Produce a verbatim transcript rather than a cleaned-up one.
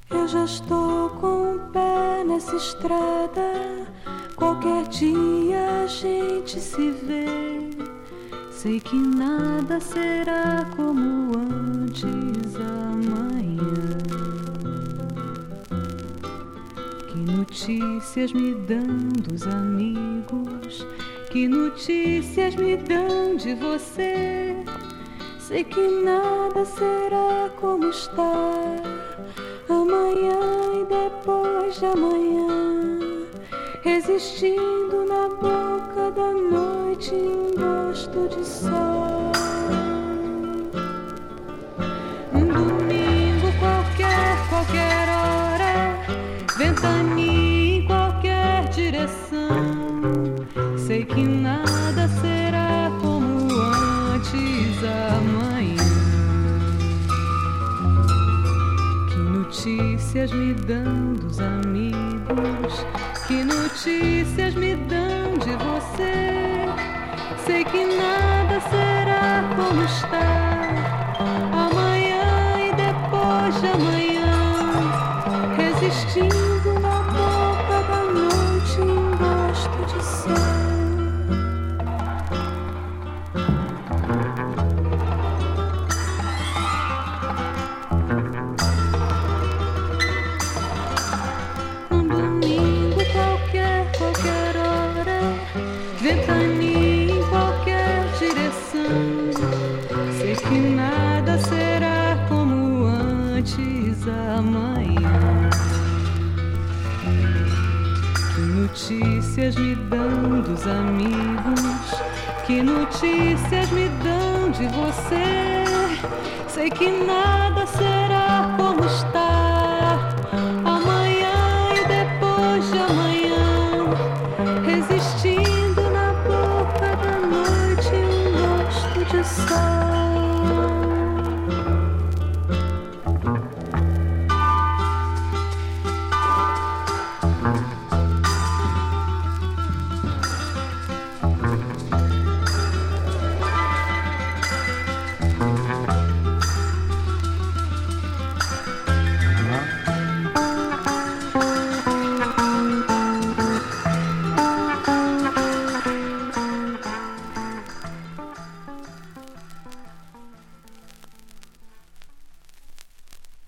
Eu já estou com o pé nessa estrada. Qualquer dia a gente se vê. Sei que nada será como antes amanhã. Que notícias me dão dos amigos? Que notícias me dão de você? Sei que nada será como estar amanhã e depois de amanhã, resistindo na boca da noite um gosto de sol. Um domingo qualquer, qualquer hora, ventania em qualquer direção. Sei que nada será como antes amanhã. Que notícias me dão dos amigos? Que notícias me dão de você? Sei que nada será como estar amanhã e depois de amanhã, resistindo na boca da noite um gosto de sol. Ventania em qualquer direção. Sei que nada será como antes amanhã. Que notícias me dão dos amigos? Que notícias me dão de você? Sei que nada será como estar amanhã e depois de amanhã, resistindo na boca da noite um gosto de sol.